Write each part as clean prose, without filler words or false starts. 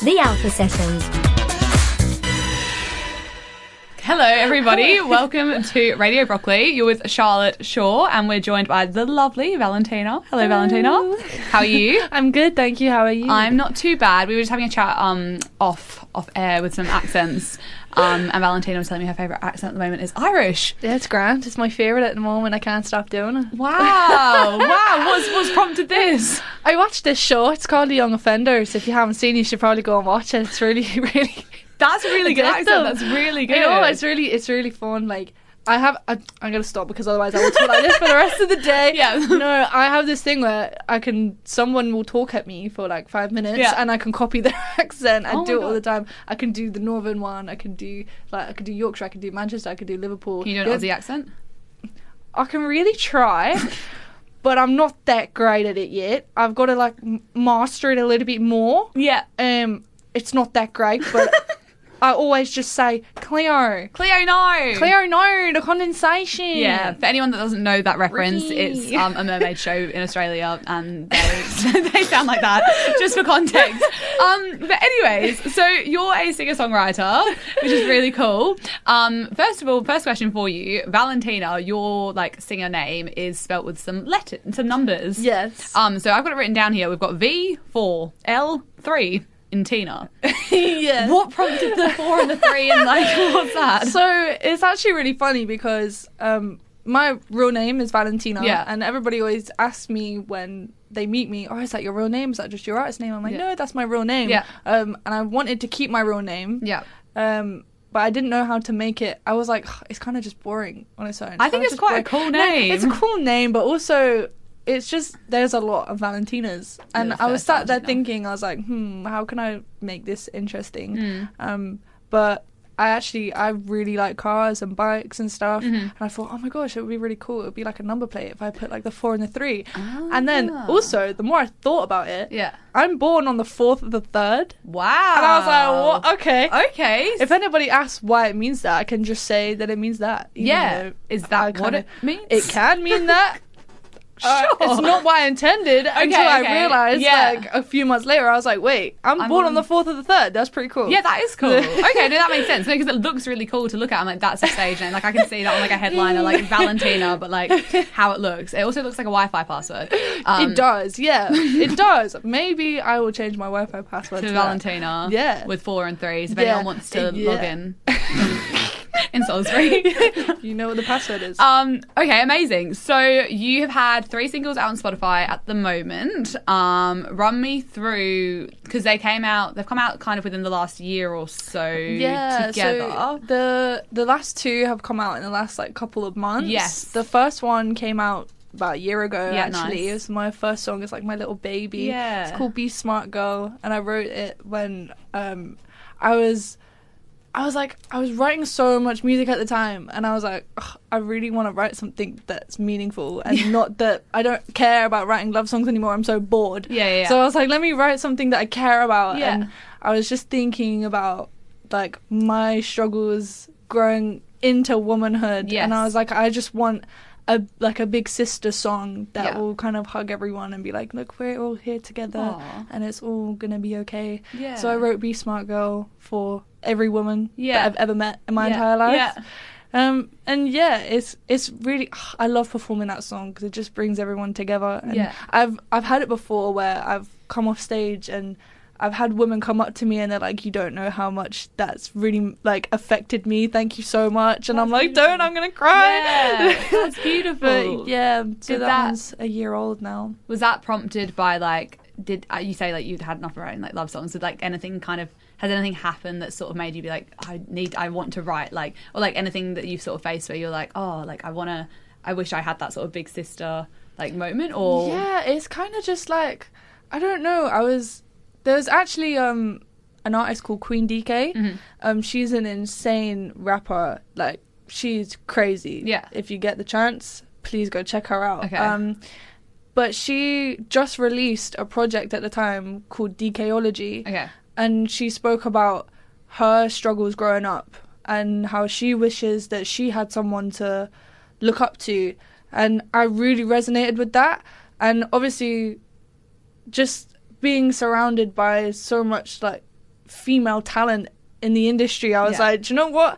The Alpha Sessions. Hello, everybody. Welcome to Radio Broccoli. You're with Charlotte Shaw, and we're joined by the lovely Valentina. Hello, Valentina. How are you? I'm good, thank you. How are you? I'm not too bad. We were just having a chat off air with some accents, and Valentina was telling me her favourite accent at the moment is Irish. Yeah, it's grand. It's my favourite at the moment. I can't stop doing it. Wow. What's prompted this? I watched this show. It's called The Young Offenders. If you haven't seen it, you should probably go and watch it. It's really, really... That's a really good accent. That's really good. I know, it's really fun. Like, I'm going to stop because otherwise I will talk like this for the rest of the day. Yeah. No, I have this thing where someone will talk at me for like 5 minutes and I can copy their accent and do it all the time. I can do the northern one. I can do Yorkshire. I can do Manchester. I can do Liverpool. Can you do an Aussie accent? I can really try. But I'm not that great at it yet. I've got to like master it a little bit more. Yeah. It's not that great, but I always just say Cleo, no, the condensation. Yeah, for anyone that doesn't know that reference, Ricky. it's a mermaid show in Australia, and they sound like that, just for context. But anyways, so you're a singer-songwriter, which is really cool. First of all, first question for you, Valentina, your like singer name is spelt with some numbers. Yes. So I've got it written down here. We've got V4, L3. In Tina. Yeah. What prompted the 4 and the 3 and like what's that? So it's actually really funny because my real name is Valentina. Yeah. And everybody always asks me when they meet me, oh, is that your real name? Is that just your artist name? I'm like, no, that's my real name. Yeah. And I wanted to keep my real name. Yeah. But I didn't know how to make it. I was like, it's kind of just boring on its own. I think it's quite a cool name. No, it's a cool name, but also it's just there's a lot of Valentinas, and I was sat there thinking, I was like, how can I make this interesting? But I really like cars and bikes and stuff, and I thought, oh my gosh, it would be really cool. It would be like a number plate if I put like the 4 and the 3. And then also the more I thought about it, I'm born on the 4th of the 3rd. Wow. And I was like, what? Okay. If anybody asks why it means that, I can just say that it means that. Is that what it means? It can mean that. Sure. It's not what I intended until I realised, like, a few months later, I was like, wait, I'm born on the 4th of the 3rd. That's pretty cool. Yeah, that is cool. Okay, no, that makes sense. Because it looks really cool to look at. I'm like, that's a stage name. Like, I can see that on, like, a headliner, like, Valentina, but, like, how it looks. It also looks like a Wi-Fi password. It does, yeah. It does. Maybe I will change my Wi-Fi password to Valentina. Yeah. With 4 and 3s. If anyone wants to log in. In Salisbury. You know what the password is. Okay, amazing. So you have had 3 singles out on Spotify at the moment. Run me through, because they've come out kind of within the last year or so together. So the last 2 have come out in the last like couple of months. Yes. The first one came out about a year ago, actually. Nice. It was my first song. It's like my little baby. Yeah. It's called Be Smart Girl, and I wrote it when I was writing so much music at the time, and I was like, I really want to write something that's meaningful, and not that I don't care about writing love songs anymore. I'm so bored. Yeah. So I was like, let me write something that I care about. Yeah. And I was just thinking about like my struggles growing into womanhood. Yes. And I was like, I just want a big sister song that will kind of hug everyone and be like, look, we're all here together. Aww. And it's all gonna be okay. Yeah. So I wrote Be Smart Girl for every woman Yeah. that I've ever met in my entire life. And it's really, I love performing that song because it just brings everyone together. And I've had it before where I've come off stage and I've had women come up to me and they're like, you don't know how much that's really like affected me. Thank you so much. And That's I'm like, beautiful. don't, I'm gonna cry. Yeah, that's beautiful. But yeah, so that one's a year old now. Was that prompted by like, did you say like you'd had enough of writing like love songs? Did like anything kind of, has anything happened that sort of made you be like, I want to write, like, or like anything that you've sort of faced where you're like, oh, like I wish I had that sort of big sister like moment? Or yeah, it's kind of just like, I don't know, there's actually an artist called Queen DK. Mm-hmm. She's an insane rapper. Like, she's crazy. Yeah. If you get the chance, please go check her out. Okay. But she just released a project at the time called DKology. Okay. And she spoke about her struggles growing up and how she wishes that she had someone to look up to. And I really resonated with that. And obviously, just being surrounded by so much like female talent in the industry. I was like, do you know what?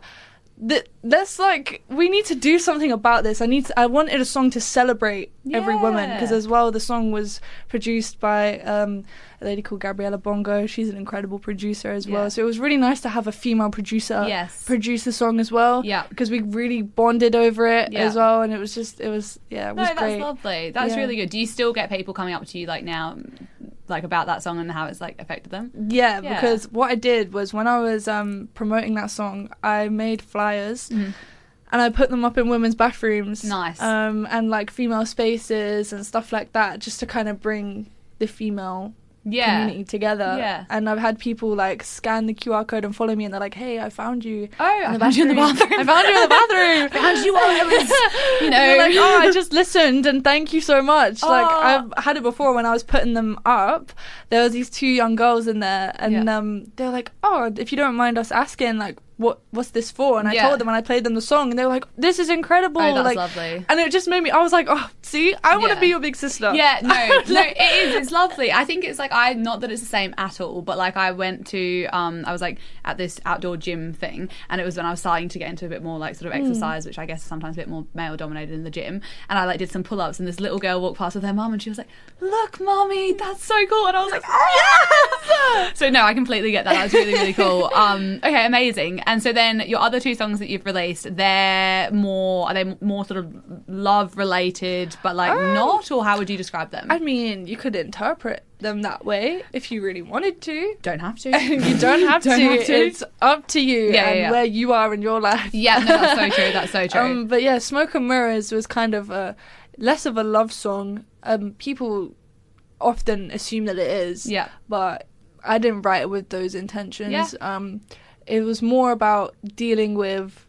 Let's like, we need to do something about this. I wanted a song to celebrate every woman, because as well the song was produced by a lady called Gabriella Bongo. She's an incredible producer as well, so it was really nice to have a female producer produce the song as well, because we really bonded over it as well, and it was great. That's lovely. That's really good. Do you still get people coming up to you like now, like about that song and how it's like affected them? Yeah, because what I did was, when I was promoting that song, I made flyers and I put them up in women's bathrooms. Nice. And like female spaces and stuff like that, just to kind of bring the female community together. Yeah. And I've had people like scan the QR code and follow me, and they're like, hey, I found you. Oh, I found you in the bathroom. I found you in the bathroom. I found you while I was, you know. They're like, oh, I just listened and thank you so much. Like, I've had it before when I was putting them up. There was these 2 young girls in there, and they were like, oh, if you don't mind us asking, like, what's this for? And I told them, and I played them the song, and they were like, this is incredible. Oh, that's like, lovely. And it just made me, I was like, oh, see, I want to be your big sister. Yeah, no, it is. It's lovely. I think it's like, not that it's the same at all, but like I went to, I was like at this outdoor gym thing, and it was when I was starting to get into a bit more like sort of exercise, which I guess is sometimes a bit more male dominated in the gym. And I like did some pull-ups, and this little girl walked past with her mum, and she was like, look, mommy, that's so cool. And I was like, oh, yes! So no, I completely get that. That's really, really cool. Okay, amazing. And so then your other 2 songs that you've released, are they more sort of love related, but like not, or how would you describe them? I mean, you could interpret them that way if you really wanted to. Don't have to. You don't have to. It's up to you where you are in your life. Yeah, no, that's so true. That's so true. But yeah, Smoke and Mirrors was kind of less of a love song. People often assume that it is. Yeah. But I didn't write it with those intentions. Yeah. It was more about dealing with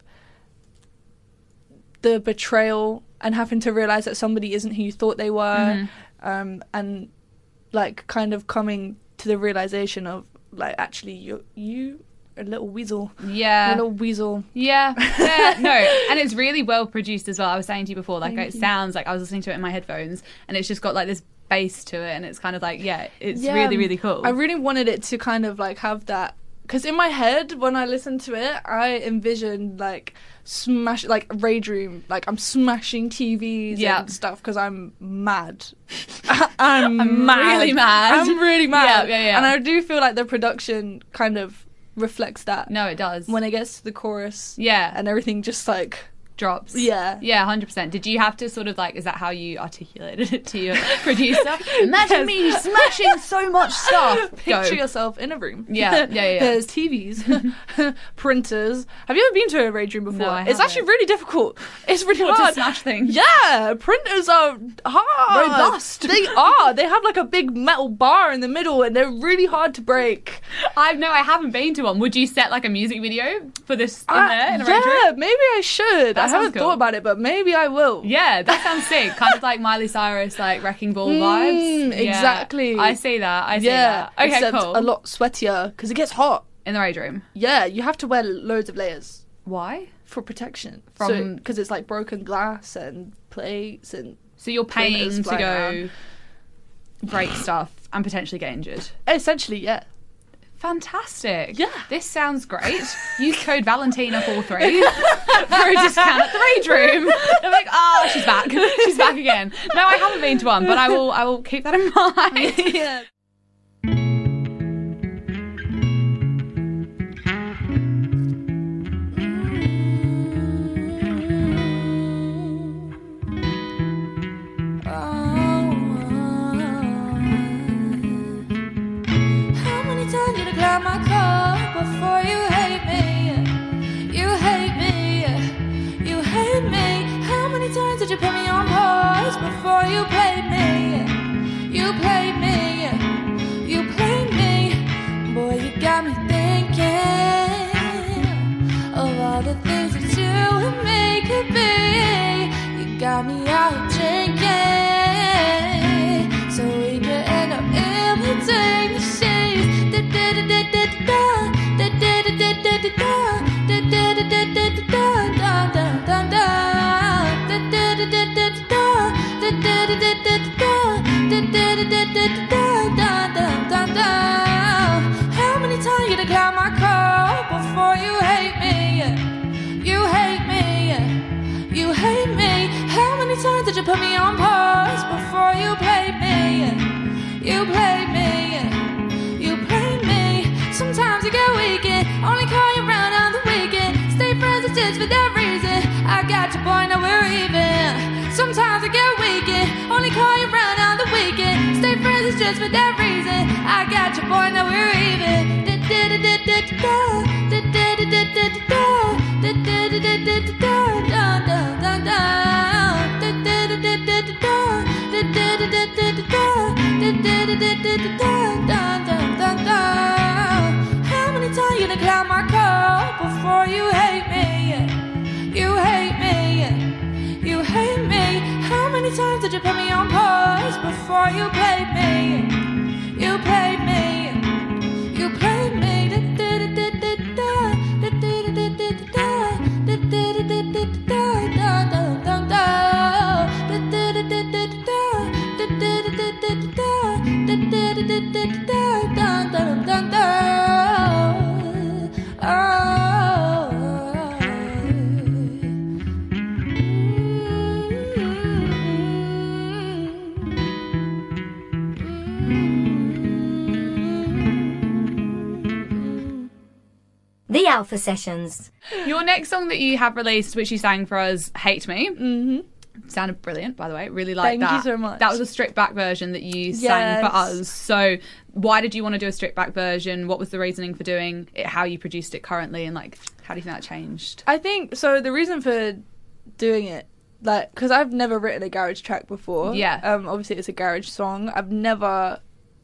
the betrayal and having to realise that somebody isn't who you thought they were, and like kind of coming to the realisation of like, actually you a little weasel. Yeah. A little weasel. Yeah. No, and it's really well produced as well. I was saying to you before, like it sounds like I was listening to it in my headphones, and it's just got like this bass to it, and it's kind of like, it's really, really cool. I really wanted it to kind of like have that, because in my head, when I listened to it, I envisioned like Rage Room, like I'm smashing TVs and stuff because I'm mad. I'm mad. Really mad. I'm really mad. Yeah. And I do feel like the production kind of reflects that. No, it does. When it gets to the chorus. Yeah. And everything just like drops. Yeah. Yeah, 100%. Did you have to sort of like, is that how you articulated it to your producer? Imagine me smashing so much stuff. Picture yourself in a room. Yeah. There's TVs, printers. Have you ever been to a Rage Room before? No, I It's actually really difficult. It's really hard to smash things. Yeah, printers are hard. Robust. They are. They have like a big metal bar in the middle, and they're really hard to break. I haven't been to one. Would you set like a music video for this in there in a Rage Room? Yeah, maybe I should. I haven't thought about it, but maybe I will. Yeah, that sounds sick. Kind of like Miley Cyrus, like Wrecking Ball vibes. Exactly. I see that. Okay, except cool. a lot sweatier because it gets hot. In the Rage Room? Yeah, you have to wear loads of layers. Why? For protection. Because it's like broken glass and plates and... So you're paying to go break stuff and potentially get injured? Essentially, yeah. Fantastic. Yeah. This sounds great. Use code Valentina43 for a discount at the Rage Room. I'm like, she's back. She's back again. No, I haven't been to one, but I will keep that in mind. Yeah. My car before you hate me. You hate me. You hate me. How many times did you put me on pause before you played me? You played me. Sometimes I get weekend, only call you round on the weekend. Stay friends, it's just for that reason. I got your boy, now we're even. How many times you gonna climb my car before you hate me? You hate me. You hate me. How many times did you put me on pause before you played me? You played me. You played me. The Alpha Sessions. Your next song that you have released, which you sang for us, Hate Me. Mm-hmm. Sounded brilliant, by the way. Really like that. Thank you so much. That was a stripped back version that you sang for us. So why did you want to do a stripped back version? What was the reasoning for doing it? How you produced it currently? And like, how do you think that changed? I think, so the reason for doing it, like, because I've never written a garage track before. Yeah. Obviously it's a garage song. I've never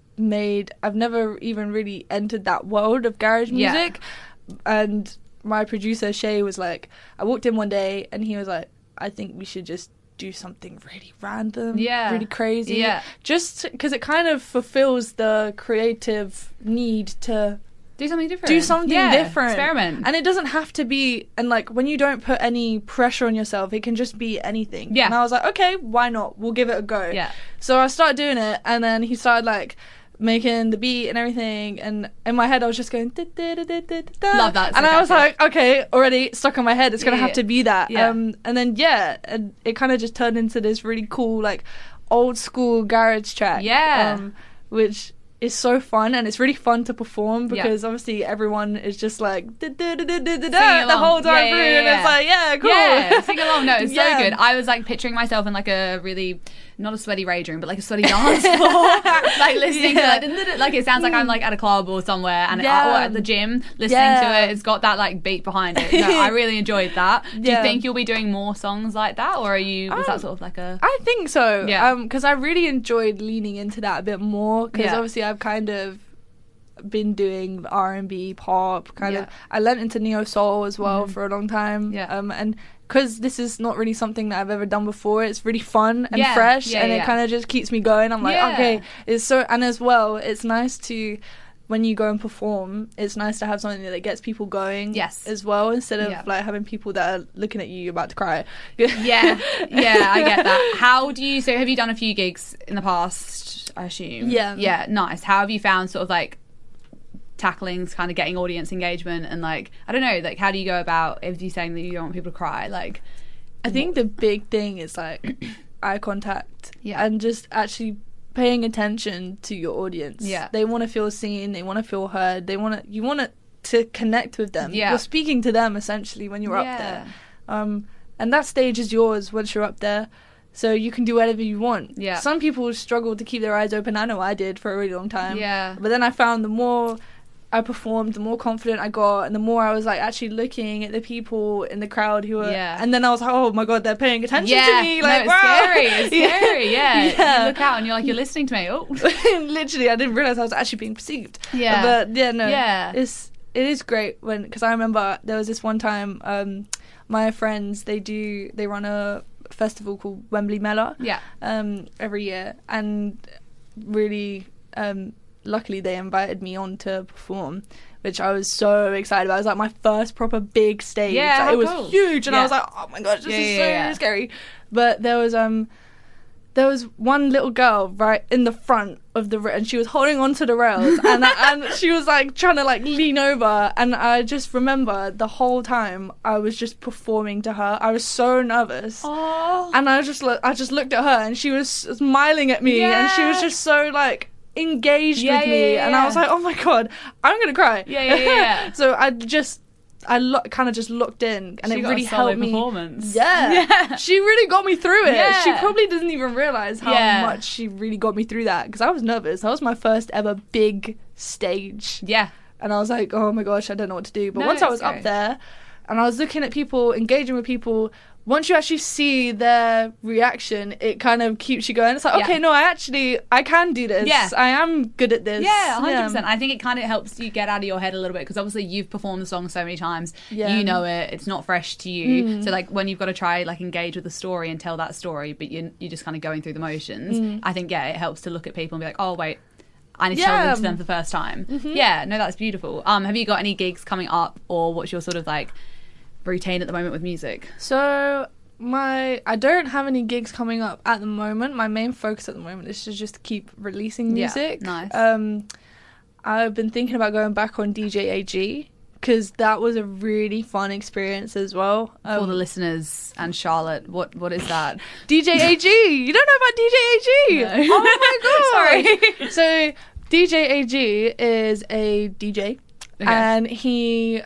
even really entered that world of garage music. And my producer Shay was like, I walked in one day and he was like, I think we should just do something really random, really crazy, just because it kind of fulfills the creative need to do something different, experiment. And it doesn't have to be, and like when you don't put any pressure on yourself, it can just be anything. And I was like, okay, why not, we'll give it a go. So I started doing it, and then he started like making the beat and everything, and in my head I was just going love that, and I was like, okay, already stuck in my head, it's gonna have to be that. And then and it kind of just turned into this really cool like old school garage track, which is so fun, and it's really fun to perform because obviously everyone is just like the whole time through, and it's like cool, sing along. No, it's so good. I was like picturing myself in like a really, not a sweaty rage room, but like a sweaty dance floor, like listening to like it sounds like I'm like at a club or somewhere, and or at the gym listening to it. It's got that like beat behind it. No, I really enjoyed that. Do you think you'll be doing more songs like that, or was that sort of like a? I think so. Because I really enjoyed leaning into that a bit more. Because obviously I've kind of been doing R&B, pop, kind of. I lent into neo soul as well for a long time. And because this is not really something that I've ever done before, it's really fun and fresh, and it kind of just keeps me going. I'm like, okay, it's so, and as well, it's nice to, when you go and perform, it's nice to have something that gets people going as well, instead of like having people that are looking at you about to cry. I get that. Have you done a few gigs in the past, I assume? Yeah, nice. How have you found sort of like tackling kind of getting audience engagement, and like, I don't know, like how do you go about, if you're saying that you don't want people to cry, like, I think the big thing is like eye contact and just actually paying attention to your audience. They want to feel seen, they want to feel heard, you want to connect with them. You're speaking to them essentially when you're up there, and that stage is yours once you're up there, so you can do whatever you want. Some people struggle to keep their eyes open. I know I did for a really long time, but then I found the more I performed, the more confident I got, and the more I was like actually looking at the people in the crowd who were, and then I was like, oh my god, they're paying attention to me. Like, no, it's scary. You look out and you're like, you're listening to me. Oh, literally, I didn't realize I was actually being perceived. But it is great because I remember there was this one time, my friends they run a festival called Wembley Mela every year, and really luckily they invited me on to perform, which I was so excited about. It was like my first proper big stage. It was huge, and I was like, oh my gosh, this is so scary. But there was one little girl right in the front of and she was holding onto the rails, and she was like trying to like lean over, and I just remember the whole time I was just performing to her. I was so nervous, and I just looked at her, and she was smiling at me, and she was just so like engaged with me, and I was like, oh my god, I'm gonna cry. So kind of just looked in, and She it got really a solid helped me. performance. Yeah, she really got me through it. Yeah. She probably doesn't even realize how Yeah. much she really got me through that, because I was nervous. That was my first ever big stage, Yeah. and I was like, oh my gosh, I don't know what to do. But No, once I it's was up great. there, and I was looking at people, engaging with people, once you actually see their reaction, it kind of keeps you going. It's like, Yeah. okay, no, I can do this. Yeah. I am good at this. Yeah, 100%. I think it kind of helps you get out of your head a little bit, because obviously you've performed the song so many times. Yeah. You know it. It's not fresh to you. So like when you've got to try like engage with the story and tell that story, but you're just kind of going through the motions. I think it helps to look at people and be like, oh wait, I need to tell them to them for the first time. Yeah, no, that's beautiful. Have you got any gigs coming up, or what's your sort of like routine at the moment with music? So I don't have any gigs coming up at the moment. My main focus at the moment is to just keep releasing music. Nice. I've been thinking about going back on DJ AG, because that was a really fun experience as well. For the listeners and Charlotte, what is that? DJ AG, you don't know about DJ AG? No. Oh my god! Sorry. So DJ AG is a DJ, and he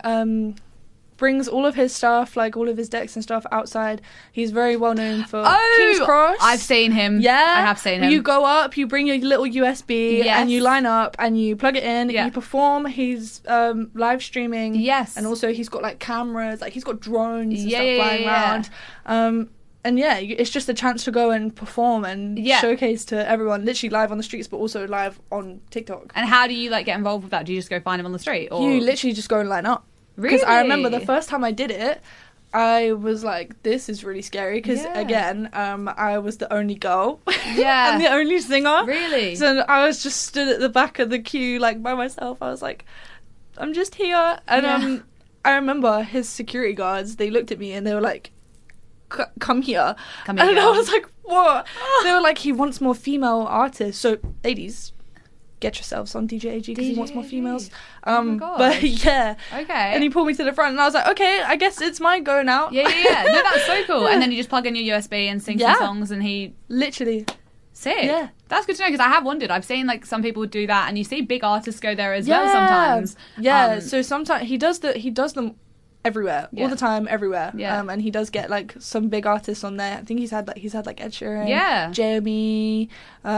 brings all of his stuff, like all of his decks and stuff, outside. He's very well known for King's Cross. I've seen him. Yeah, I have seen him. You go up, you bring your little USB, Yes. and you line up, and you plug it in. Yeah. You perform. He's live streaming. Yes. and also he's got like cameras, like he's got drones and Yeah, stuff yeah, flying yeah. around. And yeah, it's just a chance to go and perform and showcase to everyone, literally live on the streets, but also live on TikTok. And how do you like get involved with that? Do you just go find him on the street, or You literally just go and line up. Really? Because I remember the first time I did it, I was like, this is really scary, because Yeah. again, I was the only girl. Yeah. and the only singer. Really? So I was just stood at the back of the queue, like, by myself. I was like, I'm just here. And Yeah. I remember his security guards, they looked at me and they were like, come here. Come here, And girl. I was like, what? They were like, he wants more female artists. So, ladies, get yourselves on DJ AG, because he wants more DJ. females. Oh my gosh. But yeah. Okay. And he pulled me to the front, and I was like, okay, I guess it's my go now. Yeah. No, that's so cool. And then you just plug in your USB and sing Yeah. some songs, and he Literally. sick. Yeah. That's good to know, because I have wondered. I've seen like some people do that, and you see big artists go there as well sometimes. Yeah, so sometimes he does them everywhere, Yeah. all the time, everywhere. Yeah. And he does get like some big artists on there. I think he's had like Ed Sheeran, Yeah. Jeremy,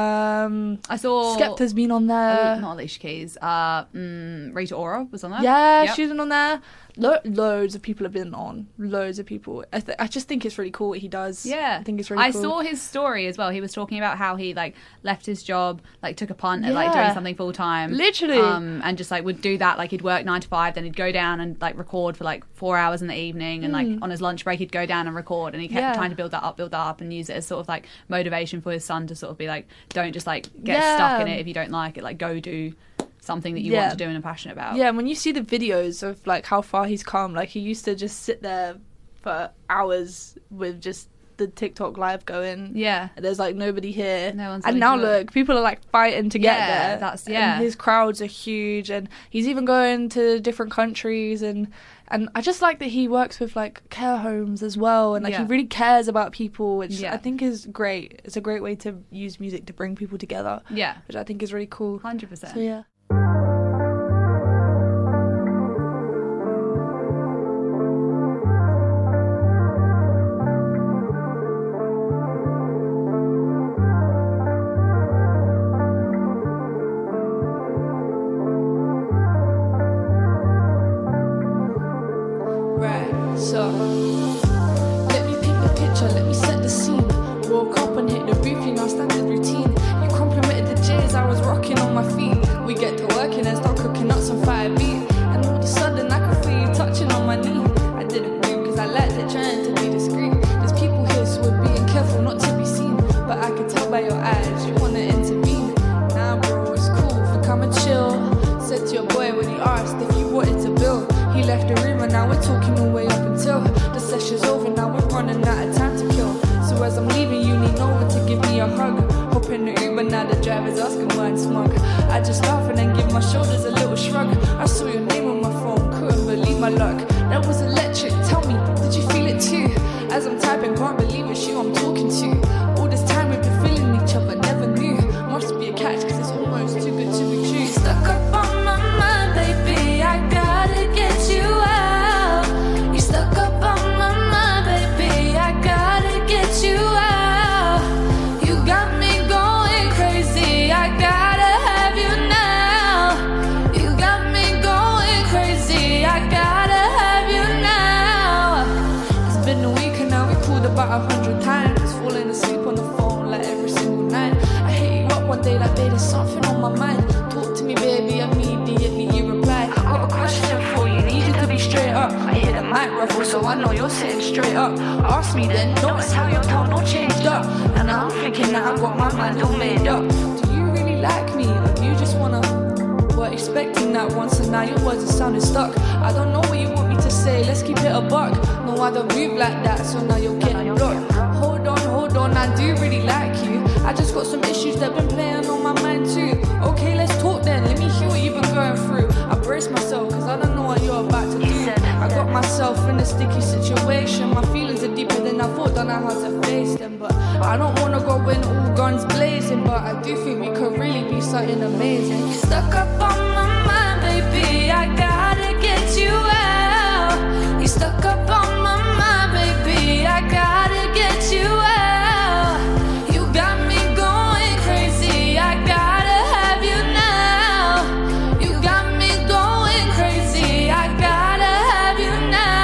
I saw Skepta's been on there. not Alicia Keys. Rita Ora was on there. Yeah, Yep. she's been on there. Loads of people have been on. Loads of people. I just think it's really cool what he does. Yeah, I think it's really cool. I saw his story as well. He was talking about how he like left his job, like took a punt at like Yeah. doing something full time, Literally. and just like would do that. Like he'd work 9 to 5, then he'd go down and like record for like 4 hours in the evening, and like on his lunch break he'd go down and record, and he kept Yeah. trying to build that up, and use it as sort of like motivation for his son to sort of be like, don't just like get Yeah. stuck in it if you don't like it. Like go do something that you Yeah. want to do and are passionate about. Yeah, and when you see the videos of like how far he's come, like he used to just sit there for hours with just the TikTok live going. Yeah. There's like nobody here. No one's and letting now you do it. look, people are like fighting to get Yeah, there. that's- And yeah. his crowds are huge, and he's even going to different countries, and I just like that he works with like care homes as well, and like he Yeah. really cares about people, which Yeah. I think is great. It's a great way to use music to bring people together, Yeah. which I think is really cool. 100%. So yeah. Right, so let me paint the picture, let me set the scene. Woke up and hit the roof, you know, standard routine. You complimented the J's, I was rocking on my feet. We get to working and start cooking up some fire beat. And all of a sudden I could feel you touching on my knee. I didn't move because I liked it, trying to be discreet. There's people here, so we're being careful not to be seen. But I can tell by your eyes, you wanna intervene. Nah bro, it's cool, if come and chill. Said to your boy when he asked if you wanted to build. He left the room and now we're talking all the way up until the session's over, now we're running out of time to kill. So as I'm leaving you lean over to give me a hug. Hop in the Uber, now the driver's asking why I'm smug. I just laugh and then give my shoulders a little shrug. I saw your name on my phone, couldn't believe my luck. That was electric, tell me, did you feel it too? As I'm typing, can't believe it's you I'm talking to. All this time we've been feeling each other, never knew. Must be a catch, cause it's almost too good to be true. Stuck up on my mind, baby, I gotta get you out. mind. Talk to me, baby, immediately you reply. I got a question for you, need you to be straight up. I hear the mic ruffle, so I know you're sitting straight up. Ask me then, notice how your tone all changed up. And I'm thinking that I got my mind all made up. Do you really like me, or do you just wanna... Were expecting that once and now your words are sounding stuck. I don't know what you want me to say, let's keep it a buck. No, I don't move like that, so now you're getting blocked. Hold on, I do really like you. I just got some issues that been playing on my mind too. Okay, let's talk then, let me hear what you've been going through. I brace myself, cause I don't know what you're about to do. I got myself in a sticky situation. My feelings are deeper than I thought, don't know how to face them. But I don't wanna go in all guns blazing, but I do think we could really be something amazing. You stuck up on my mind, baby, I gotta get you out. You stuck up on my mind, baby, I gotta get you out. You got me going crazy, I gotta have you now. You got me going crazy, I gotta have you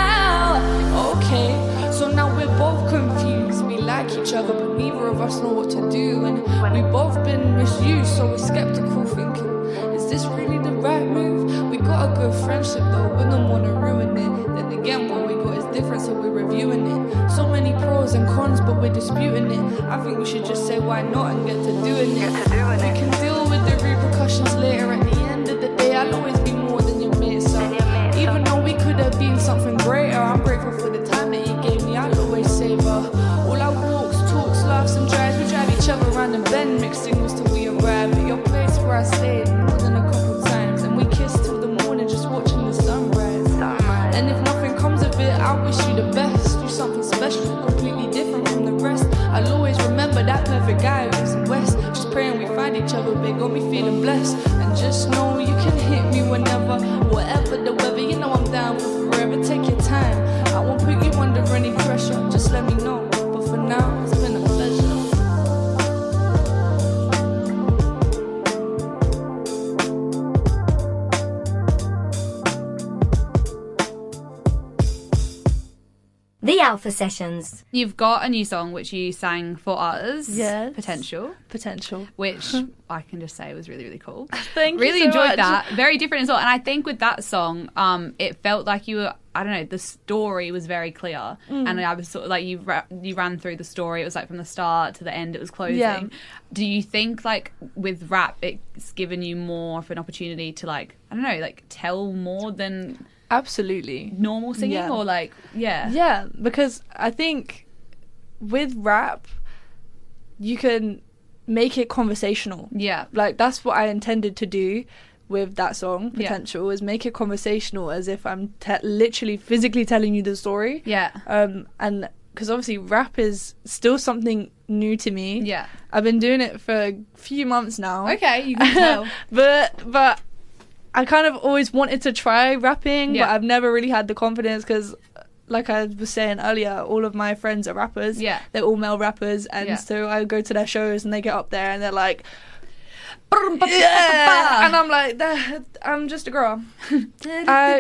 now. Okay, so now we're both confused. We like each other, but neither of us know what to do. And we've both been misused, so we're skeptical, thinking, is this really the right move? We got a good friendship though, we don't want to ruin it. Then again, what we got is different, so we're reviewing it. So many pros and cons, but we're disputing it. I think we should just say why not and get to doing it. We can deal with the repercussions later. At the end of the day, I'll always be more than your mate. So even though we could have been something greater, I'm grateful for the time that you gave me. I'll always savor all our walks, talks, laughs and drives. We drive each other around and bend, mixed signals till we arrive at your place where I stayed more than a couple times. And we kissed till the morning, just watching the sunrise. And if nothing comes of it, I wish you the best. Do something special, completely different from the rest. I'll always remember that perfect guy who's in West. Just praying we find each other, babe, got me feeling blessed. And just know you can hit me whenever, whatever the weather, you know I'm down for forever. Take your time, I won't put you under any pressure. Just let me know, but for now, it's been a pleasure. The Alpha Sessions. You've got a new song which you sang for us. Yes. Potential. Which I can just say was really, really cool. Thank really you so enjoyed much. that. Very different as well. And I think with that song, it felt like you were, I don't know, the story was very clear. And I was sort of like, you ran through the story. It was like from the start to the end, it was closing. Yeah. Do you think like with rap, it's given you more of an opportunity to like, I don't know, like tell more than... Absolutely. normal singing? Yeah. Or like, Yeah, because I think with rap, you can make it conversational. Yeah. Like, that's what I intended to do with that song, Potential, is make it conversational as if I'm literally physically telling you the story. Yeah. And because obviously rap is still something new to me. Yeah. I've been doing it for a few months now. Okay, you can tell. But I kind of always wanted to try rapping, Yeah. but I've never really had the confidence because, like I was saying earlier, all of my friends are rappers. Yeah. They're all male rappers, and so I go to their shows and they get up there and they're like, yeah, and I'm like, I'm just a girl. Yeah,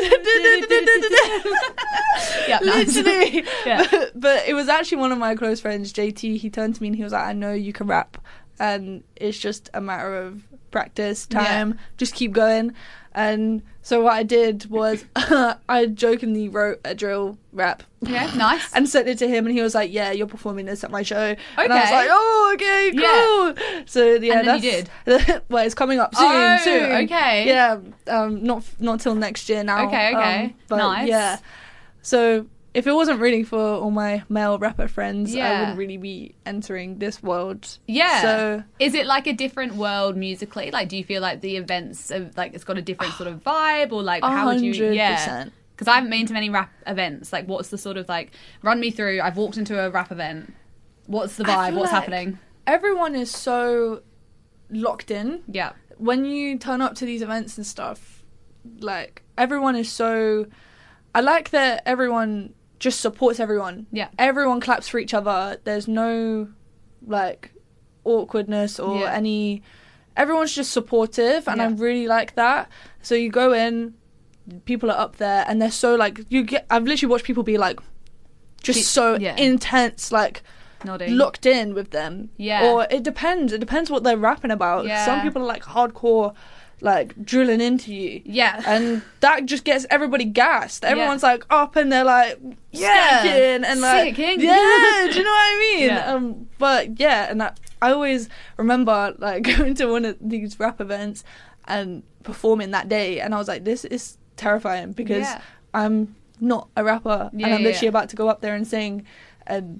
Literally. Yeah. But it was actually one of my close friends, JT. He turned to me and he was like, I know you can rap, and it's just a matter of practice, time, just keep going. And so what I did was I jokingly wrote a drill rap. Yeah, nice. And sent it to him, and he was like, yeah, you're performing this at my show. Okay. And I was like, oh, okay, cool. Yeah. So yeah, And then you did. Well, it's coming up soon. Oh, soon. okay. Yeah, not till next year now. Okay. But Nice. yeah. So if it wasn't really for all my male rapper friends, I wouldn't really be entering this world. Yeah. So is it like a different world musically? Like, do you feel like the events have, like, it's got a different sort of vibe, or like how would you? 100%. Yeah. Because I haven't been to many rap events. Like, what's the sort of like? Run me through. I've walked into a rap event. What's the I vibe? feel What's like happening? everyone is so locked in. Yeah. When you turn up to these events and stuff, like, everyone is so... I like that everyone just supports everyone. Yeah. Everyone claps for each other. There's no, like, awkwardness or any... Everyone's just supportive, and I really like that. So you go in, people are up there, and they're so, like... I've literally watched people be, like, just so intense, like... nodding. locked in with them. Yeah. Or it depends what they're rapping about. Yeah. Some people are like hardcore, like drilling into you. Yeah. And that just gets everybody gassed. Everyone's like up and they're like skanking and like Skanking. yeah, do you know what I mean? Yeah. But yeah, and I always remember like going to one of these rap events and performing that day, and I was like, this is terrifying because I'm not a rapper and I'm literally about to go up there and sing, and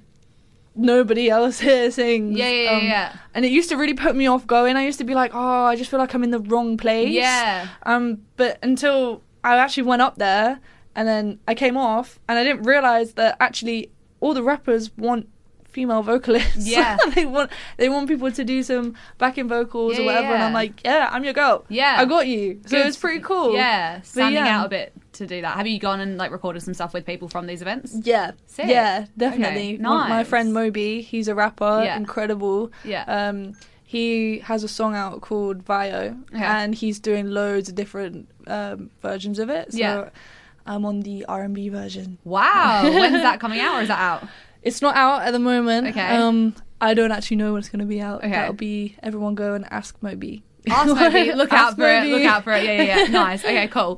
nobody else here sings. And it used to really put me off going. I used to be like, oh, I just feel like I'm in the wrong place. Yeah. But until I actually went up there and then I came off and I didn't realise that actually all the rappers want female vocalists. Yeah. they want people to do some backing vocals or whatever, and I'm like, yeah, I'm your girl. Yeah. I got you. So it's pretty cool. Yeah. Standing out a bit to do that. Have you gone and like recorded some stuff with people from these events? Yeah. Sick. Yeah, definitely. Okay. Nice. My friend Moby, he's a rapper, Yeah. incredible. Yeah. He has a song out called Vio, and he's doing loads of different versions of it. So I'm on the R&B version. Wow. When's that coming out, or is that out? It's not out at the moment. Okay. I don't actually know when it's going to be out. Okay. That'll be everyone go and ask Moby. Ask Moby. Look out Ask for it. Moby. Look out for it. Yeah. Nice. Okay, cool.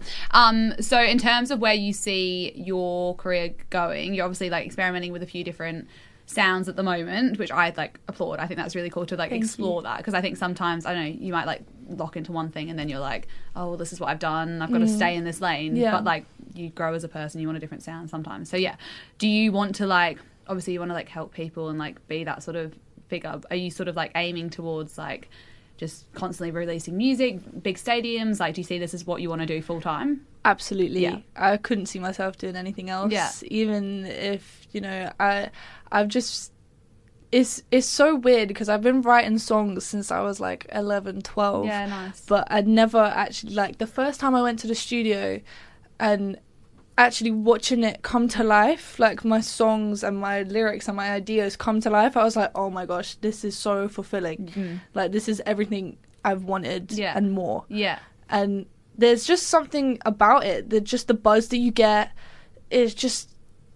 So in terms of where you see your career going, you're obviously like experimenting with a few different sounds at the moment, which I like applaud. I think that's really cool to like explore that, because I think sometimes, I don't know, you might like lock into one thing and then you're like, oh, well, this is what I've done, I've got to stay in this lane. But like you grow as a person, you want a different sound sometimes. So yeah, do you want to like, obviously you want to like help people and like be that sort of figure? Are you sort of like aiming towards like just constantly releasing music, big stadiums? Like, do you see this as what you want to do full time? Absolutely. Yeah. I couldn't see myself doing anything else. Yeah. Even if, you know, I've just, it's so weird because I've been writing songs since I was like 11, 12. Yeah, nice. But I'd never actually, like, the first time I went to the studio and actually watching it come to life, like my songs and my lyrics and my ideas come to life, I was like, oh my gosh, this is so fulfilling. Like, this is everything I've wanted and more. Yeah. And there's just something about it, that just the buzz that you get is just,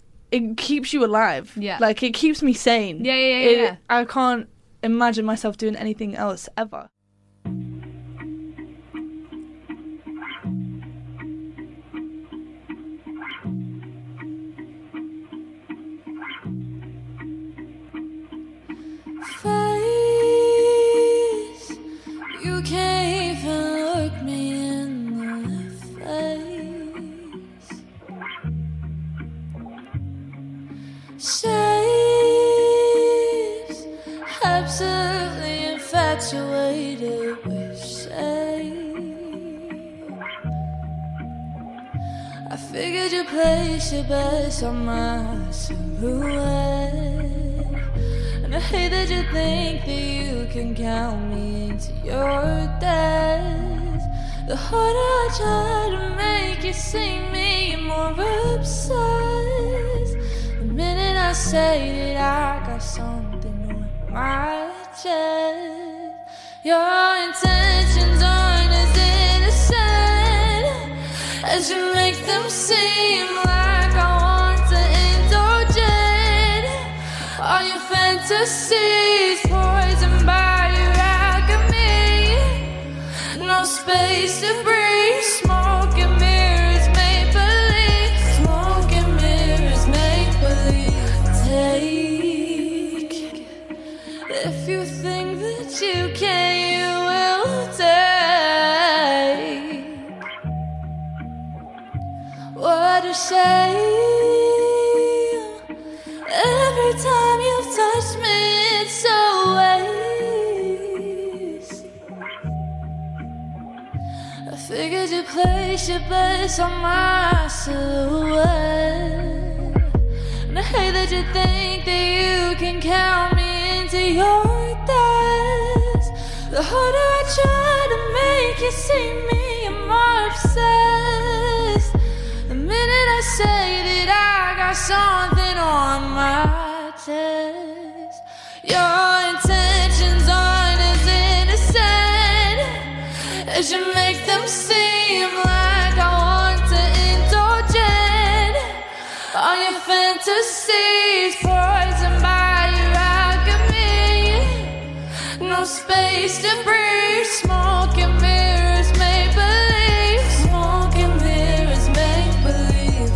it keeps you alive. Yeah. Like, it keeps me sane. Yeah. I can't imagine myself doing anything else ever. Face, you can't even look me in the face. Shapes, absolutely infatuated with shape. I figured you place your bets on my silhouette. And I hate that you think that you can count me into your death. The harder I try to make you see me, the more obsessed. The minute I say that I got something on my chest, your intentions aren't as innocent as you make them seem. Like I want to indulge in all your fantasies, poisoned by your alchemy. No space to breathe. Smoke and mirrors, make believe. Smoke and mirrors, make believe. Take. If you think that you can, you will take. What a shame. Every time you've touched me, it's a waste. I figured you place your bets on my silhouette. And I hate that you think that you can count me into your death. The harder I try to make you see me, I'm more obsessed. The minute I say that I got something on my chest, your intentions aren't as innocent as you make them seem. Like I want to indulge in all your fantasies, poisoned by your space to breathe. Smoke and mirrors make believe. Smoke and mirrors make believe.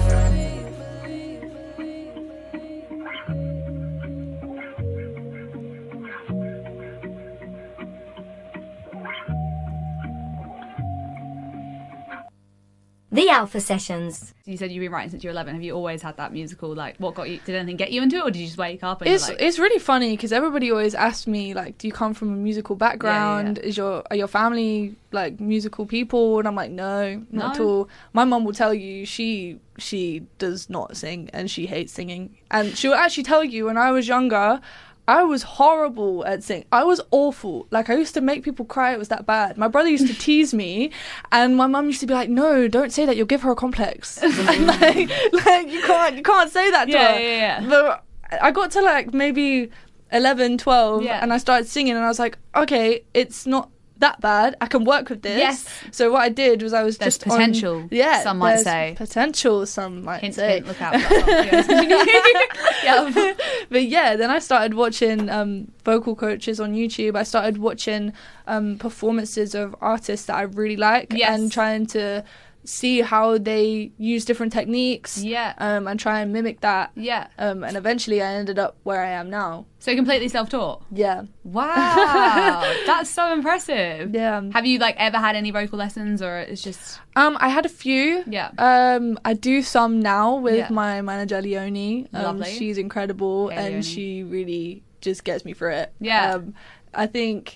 The Alpha Sessions. You said you've been writing since you were 11. Have you always had that musical? Like, what got you? Did anything get you into it, or did you just wake up and you're like... It's really funny because everybody always asks me, like, do you come from a musical background? Yeah. Are your family like musical people? And I'm like, no, not at all. My mum will tell you she does not sing and she hates singing, and she'll actually tell you when I was younger, I was horrible at singing. I was awful. Like, I used to make people cry. It was that bad. My brother used to tease me, and my mum used to be like, "No, don't say that. You'll give her a complex." And like you can't say that to her. Yeah. But I got to like maybe 11, 12, Yeah. and I started singing, and I was like, okay, it's not that bad. I can work with this. Yes. So what I did was I was There's just potential, some might there's say. Potential, some might Hint, say. hint, look out for that. Yeah. But yeah, then I started watching vocal coaches on YouTube. I started watching performances of artists that I really like, Yes. and trying to see how they use different techniques, Yeah. and try and mimic that. Yeah. And eventually I ended up where I am now. So completely self-taught? Yeah. Wow. That's so impressive. Yeah. Have you like ever had any vocal lessons, or it's just... I had a few. Yeah. I do some now with Yeah. my manager Leonie. Lovely. She's incredible, Hey, and Leonie. she really just gets me through it. Yeah. I think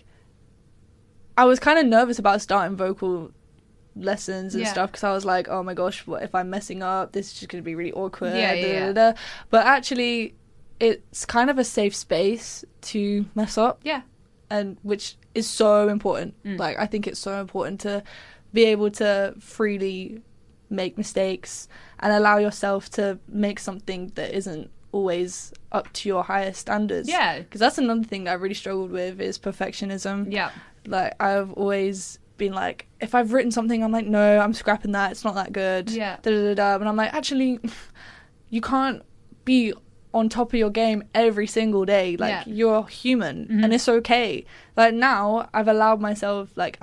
I was kind of nervous about starting vocal lessons and Yeah. stuff because I was like, oh my gosh, what if I'm messing up? This is just going to be really awkward. Yeah. But actually, it's kind of a safe space to mess up. Yeah. And which is so important. Mm. Like, I think it's so important to be able to freely make mistakes and allow yourself to make something that isn't always up to your highest standards. Yeah. Because that's another thing that I really struggled with is perfectionism. Yeah. Like, I've always been like, if I've written something, I'm like, no, I'm scrapping that. It's not that good. Yeah. And I'm like, actually, you can't be on top of your game every single day. Like, Yeah. you're human, Mhm. and it's okay. Like, now I allow myself like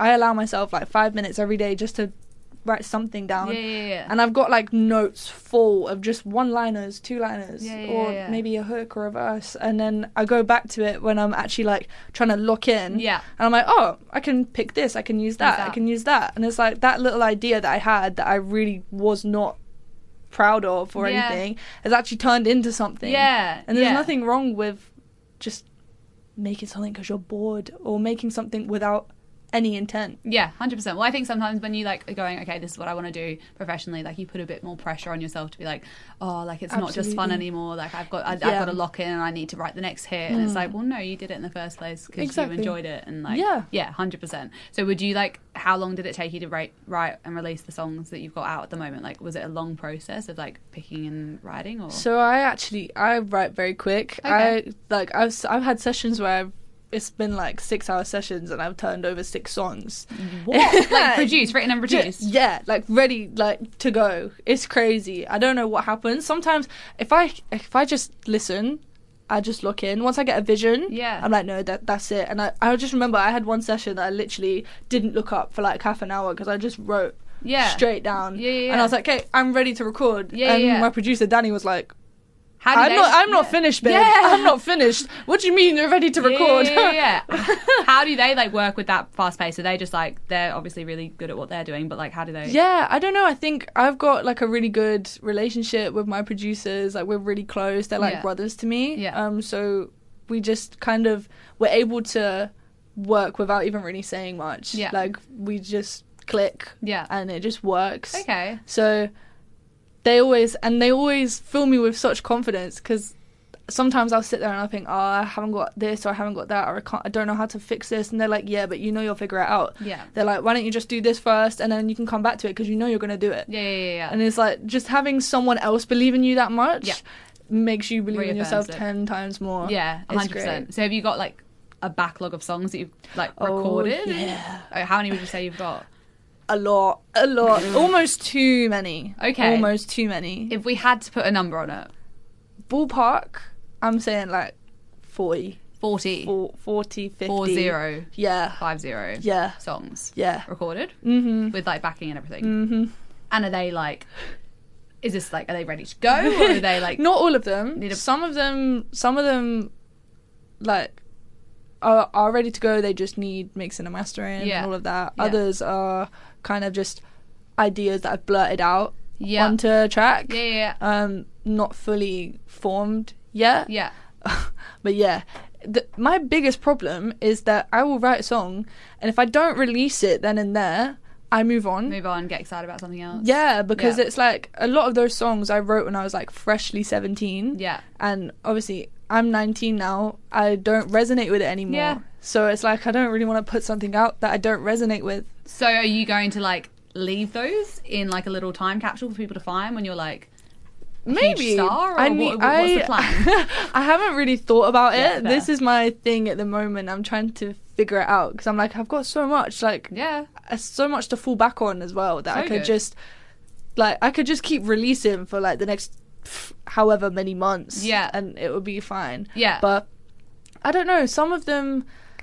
5 minutes every day just to write something down. Yeah. And I've got like notes full of just one-liners, two-liners, Yeah, or maybe a hook or a verse, and then I go back to it when I'm actually like trying to lock in. Yeah. And I'm like, oh, I can pick this, I can use that, that. I can use that. And it's like that little idea that I had that I really was not proud of or Yeah. anything has actually turned into something. Yeah. And there's yeah. nothing wrong with just making something because you're bored, or making something without any intent. Yeah, 100%. Well, I think sometimes when you like are going, okay, this is what I want to do professionally, like you put a bit more pressure on yourself to be like, oh, like it's not just fun Absolutely. anymore. Like I've got to lock in and I need to write the next hit. And it's like, well, no, you did it in the first place because Exactly. you enjoyed it. And like, Yeah. 100%. So would you like, how long did it take you to write and release the songs that you've got out at the moment? Like, was it a long process of like picking and writing, or? So I write very quick. Okay. I've had sessions where it's been like 6-hour sessions and I've turned over 6 songs. What? Like written and produced? Yeah, like ready, like to go. It's crazy. I don't know what happens. Sometimes if I just listen, I just look in. Once I get a vision, Yeah. I'm like, no, that's it. And I just remember I had one session that I literally didn't look up for like half an hour because I just wrote Yeah. straight down. Yeah. And I was like, okay, I'm ready to record. Yeah, and yeah. my producer Danny was like, How did I'm not finished, babe. Yeah. I'm not finished. What do you mean you're ready to record? Yeah. How do they like work with that fast pace? Are they just like, they're obviously really good at what they're doing, but like how do they? Yeah, I don't know. I think I've got like a really good relationship with my producers. Like, we're really close. They're like Yeah. brothers to me. Yeah. So we just kind of were able to work without even really saying much. Yeah. Like, we just click. Yeah. And it just works. Okay. So they always fill me with such confidence, because sometimes I'll sit there and I'll think, oh, I haven't got this, or I haven't got that, or I don't know how to fix this. And they're like, yeah, but you know you'll figure it out. Yeah. They're like, why don't you just do this first, and then you can come back to it, because you know you're going to do it. Yeah. And it's like, just having someone else believe in you that much Yeah. makes you believe in yourself Reaffirms it. 10 times more. Yeah, It's 100%. great. So have you got like a backlog of songs that you've like Oh, recorded? yeah. How many would you say you've got? A lot. Almost too many. Okay. Almost too many. If we had to put a number on it. Ballpark, I'm saying like 40. 40. 40, 50. 40. Yeah. 50. Yeah. Songs. Yeah. Recorded. Mm-hmm. With like backing and everything. Mm-hmm. And are they like, is this like, are they ready to go? Or are they like... Not all of them. Some of them, like, are ready to go. They just need mixing and mastering and all of that. Yeah. Others are kind of just ideas that I've blurted out Yeah. onto a track. Yeah. Not fully formed yet. Yeah. But yeah, my biggest problem is that I will write a song, and if I don't release it then and there, I move on. Get excited about something else. Yeah, because it's like a lot of those songs I wrote when I was like freshly 17. Yeah. And obviously I'm 19 now. I don't resonate with it anymore. Yeah. So it's like I don't really want to put something out that I don't resonate with. So are you going to like leave those in like a little time capsule for people to find when you're like a Maybe huge star? Or what's the plan? I haven't really thought about it. Yeah, This is my thing at the moment. I'm trying to figure it out because I'm like, I've got so much, like, so much to fall back on as well that I could just, like, I could just keep releasing for like the next however many months. Yeah. And it would be fine. Yeah. But I don't know. Some of them,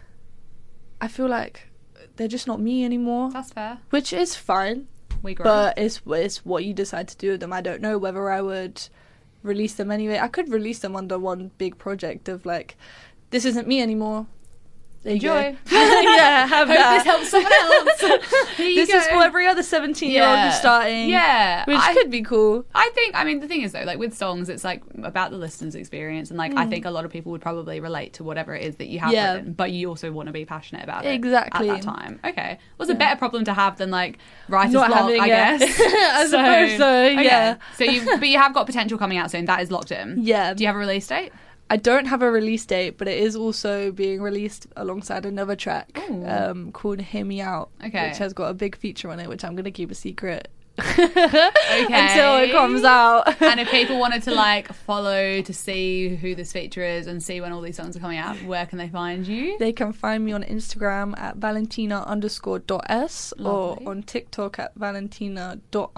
I feel like they're just not me anymore. That's fair. Which is fine. We grow. But it's what you decide to do with them. I don't know whether I would release them anyway. I could release them under one big project of like, this isn't me anymore. There Enjoy. You go. Yeah, have Hope that. this helps someone else. This is for every other 17-year-old who's starting. Yeah. Which could be cool. I mean, the thing is though, like with songs, it's like about the listener's experience, and like I think a lot of people would probably relate to whatever it is that you have written, but you also want to be passionate about it exactly at that time. Okay, well, it's a better problem to have than like writer's Not block, having, I guess. I suppose so. Yeah. Okay. So but you have got potential coming out soon. That is locked in. Yeah. Do you have a release date? I don't have a release date, but it is also being released alongside another track called Hear Me Out, which has got a big feature on it, which I'm going to keep a secret until it comes out. And if people wanted to like follow to see who this feature is and see when all these songs are coming out, where can they find you? They can find me on Instagram at valentina_.s or on TikTok at valentina._s.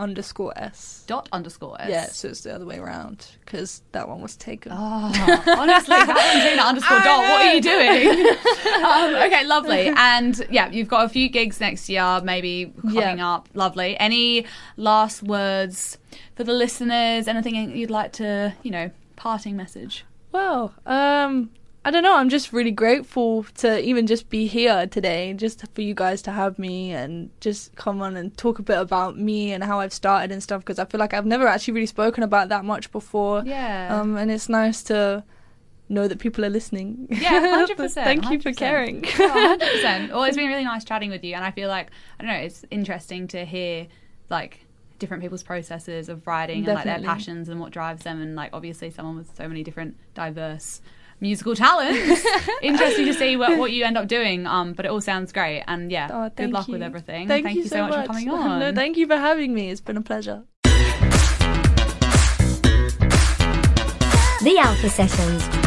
._s. Yeah, so it's the other way around because that one was taken. Oh, honestly, Valentina_. What are you doing? Okay, lovely. And yeah, you've got a few gigs next year, maybe coming up. Lovely. Any last words for the listeners? Anything you'd like to, parting message? Well, I don't know. I'm just really grateful to even just be here today, just for you guys to have me and just come on and talk a bit about me and how I've started and stuff, because I feel like I've never actually really spoken about that much before. Yeah. And it's nice to know that people are listening. Yeah, 100%. Thank you for caring. 100%. Well, it's been really nice chatting with you, and I feel like, I don't know, it's interesting to hear like different people's processes of writing and like their passions and what drives them, and like obviously someone with so many different diverse musical talents. Interesting to see what you end up doing, but it all sounds great, and good luck with everything. Thank you so much for coming on. No, thank you for having me. It's been a pleasure. The Alpha Sessions.